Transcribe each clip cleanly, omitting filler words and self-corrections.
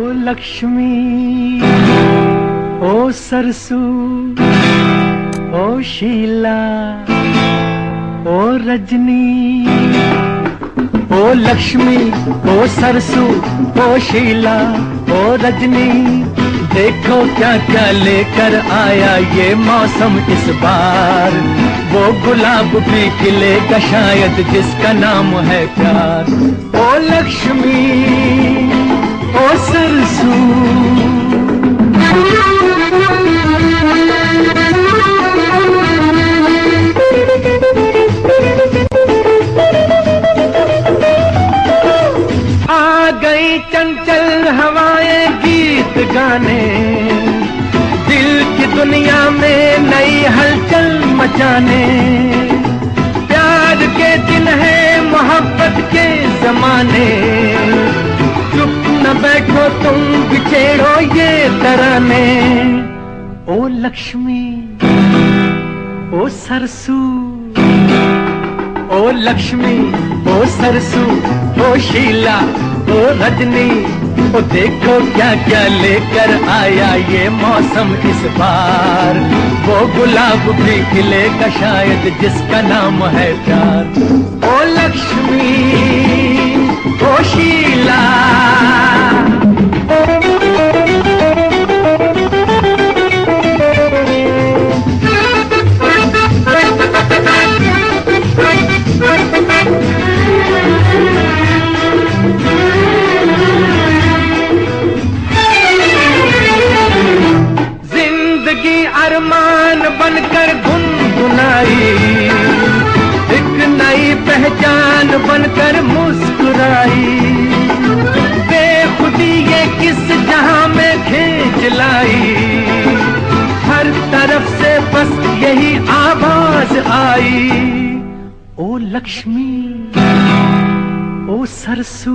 ओ लक्ष्मी, ओ सरसू, ओ शीला, ओ रजनी। ओ लक्ष्मी, ओ सरसू, ओ शीला, ओ रजनी, देखो क्या क्या लेकर आया ये मौसम इस बार। वो गुलाब भी खिलेगा शायद जिसका नाम है प्यार। ओ लक्ष्मी, ओ सरसू, आ गई चंचल हवाएं गीत गाने, दिल की दुनिया में नई हलचल मचाने। प्यार के दिन है मोहब्बत के जमाने, चुप न बैठो तुम बिछेड़ो ये तराने। ओ लक्ष्मी, ओ सरसू, ओ लक्ष्मी, ओ सरसू, ओ शीला, ओ रजनी, ओ देखो क्या क्या लेकर आया ये मौसम इस बार। वो गुलाब भी खिलेगा शायद जिसका नाम है प्यार। ओ लक्ष्मी, ओ शीला, अरमान बनकर गुनगुनाई, एक नई पहचान बनकर मुस्कुराई। बेखुदी ये किस जहां में खींच लाई, हर तरफ से बस यही आवाज आई। ओ लक्ष्मी, ओ सरसू,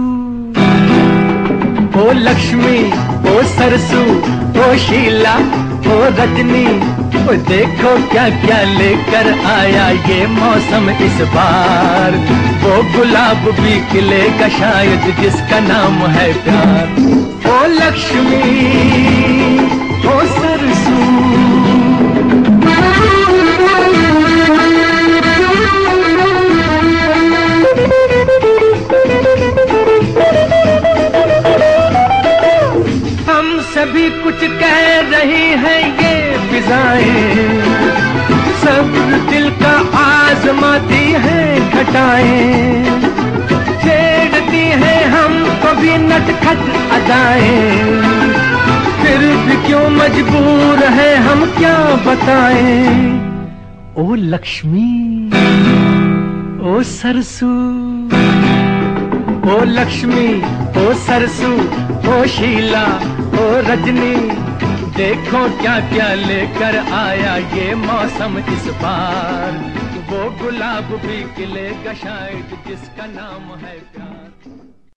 ओ लक्ष्मी, ओ सरसू, ओ शीला, ओ रजनी, ओ देखो क्या क्या लेकर आया ये मौसम इस बार। वो गुलाब भी खिलेगा शायद जिसका नाम है प्यार। ओ लक्ष्मी, ओ सरसू, सभी कुछ कह रही हैं ये फिजाएं, सब दिल का आजमाती हैं घटाएं। छेड़ती हैं हम कभी नटखट अदाएं, फिर भी क्यों मजबूर हैं हम क्या बताएं। ओ लक्ष्मी, ओ सरसू, ओ लक्ष्मी, ओ सरसू, ओ शीला, ओ रजनी, देखो क्या क्या लेकर आया ये मौसम इस बार। वो गुलाब भी खिलेगा शायद जिसका नाम है प्यार।